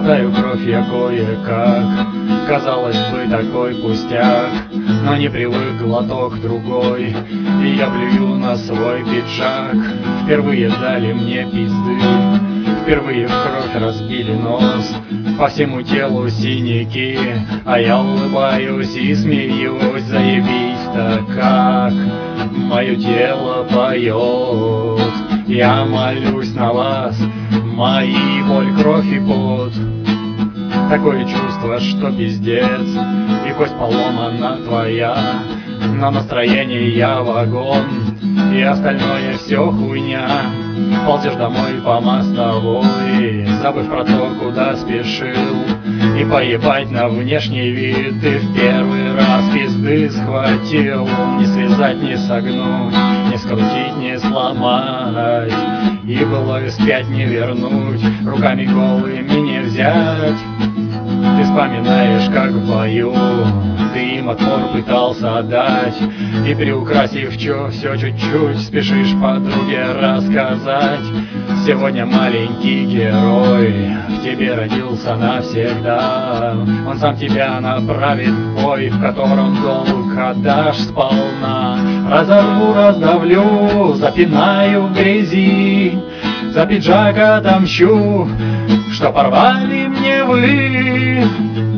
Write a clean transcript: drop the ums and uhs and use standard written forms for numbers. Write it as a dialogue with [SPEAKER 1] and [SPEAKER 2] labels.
[SPEAKER 1] Глотаю кровь я кое-как, казалось бы, такой пустяк, но не привык глоток другой, и я плюю на свой пиджак. Впервые дали мне пизды, впервые в кровь разбили нос, по всему телу синяки, а я улыбаюсь и смеюсь. Заебись-то как мое тело поет. Я молюсь на вас, мои боль, кровь и пот. Такое чувство, что пиздец, и кость поломана твоя, но настроение я вагон, и остальное все хуйня. Ползешь домой по мостовой, забыв про то, куда спешил, и поебать на внешний вид. Ты в первый раз пизды схватил, не связать, не согнуть, не скрутить, не сломать, и былое вспять не вернуть, руками голыми не взять. Ты вспоминаешь, как в бою ты им отпор пытался дать, и приукрасив все чуть-чуть, спешишь подруге рассказать. Сегодня маленький герой в тебе родился навсегда. Он сам тебя направит в бой, в котором долг отдашь сполна. Разорву, раздавлю, запинаю в грязи, за пиджак отомщу, что порвали мне вы.